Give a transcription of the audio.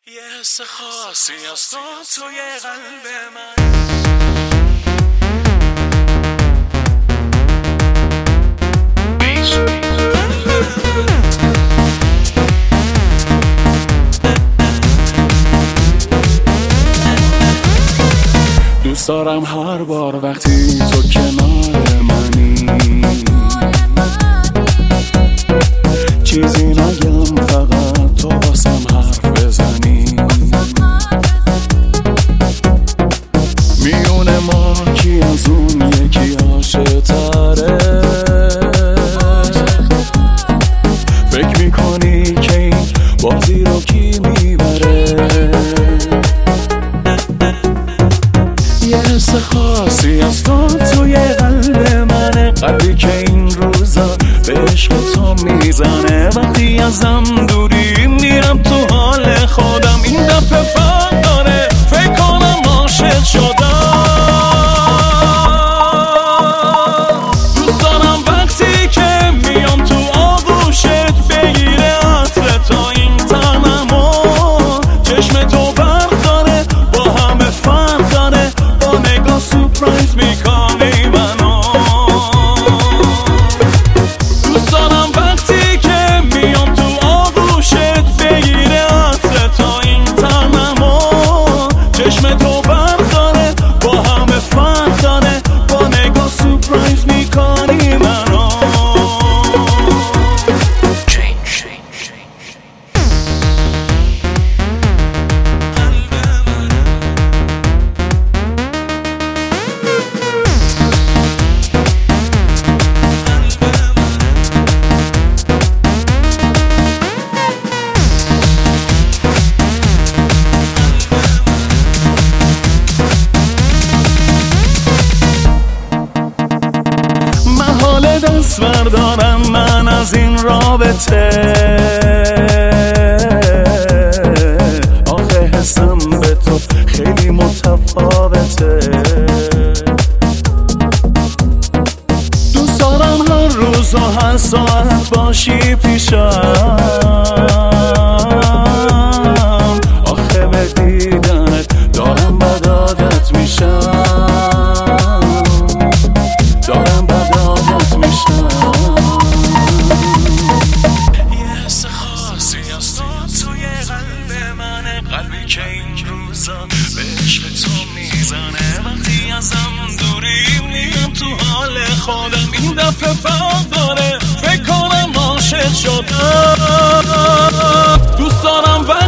یه حس خاصی از توی قلب من. دوست دارم هر بار وقتی تو کنار منی چیزی نگم، فقط تو واسم حرف بزنی. میونه ما کی از اون یکی عاشق تره؟ فکر میکنی که این بازی رو کی میبره؟ یه حس خاصی از توی قلب منه، قلبی که این روزا به عشق تو میزنه. وقتی ازم دوری میرم تو حال خودم، این دفعه فرق داره، فکر کنم عاشق شدم. دوست دارم وقتی که میام تو آغوشت بگیره عطر تا این تنمو، چشم تو برق داره، با همه فرق داره، با نگاه سورپرایز میکنی منو. دوست دارم وقتی که میام تو آغوشت بگیره عطر تا این تنمو، چشم تو برق داره، با همه فرق داره، با نگاه سورپرایز میکنی منو. دست بردارم من از این رابطه، آخه حسم به تو خیلی متفاوته. دوست دارم هر روز و هر ساعت باشی پیشم، آخه به دیدنت دارم بد عادت میشم، دارم بد عادت میشم. یه حس خاصی از توی قلب منه، قلبی که این روزا به عشق تو میزنه. وقتی ازم دوری میام تو حال خودم، این دفعه فرق داره، فکر کنم عاشق شدم. دوست دارم